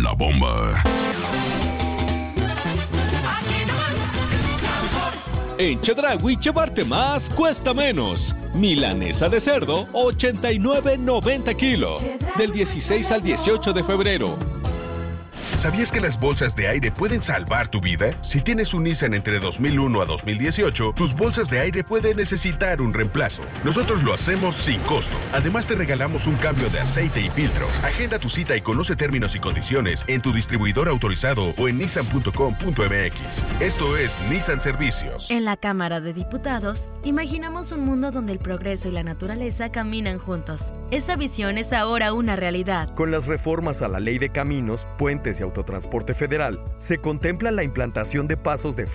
La Bomba. En Chedraui, llevarte más cuesta menos. Milanesa de cerdo, 89.90 kilos. Del 16 al 18 de febrero. ¿Sabías que las bolsas de aire pueden salvar tu vida? Si tienes un Nissan entre 2001 a 2018, tus bolsas de aire pueden necesitar un reemplazo. Nosotros lo hacemos sin costo. Además, te regalamos un cambio de aceite y filtros. Agenda tu cita y conoce términos y condiciones en tu distribuidor autorizado o en nissan.com.mx. Esto es Nissan Servicios. En la Cámara de Diputados, imaginamos un mundo donde el progreso y la naturaleza caminan juntos. Esa visión es ahora una realidad. Con las reformas a la Ley de Caminos, Puentes y Autotransporte Federal, se contempla la implantación de pasos de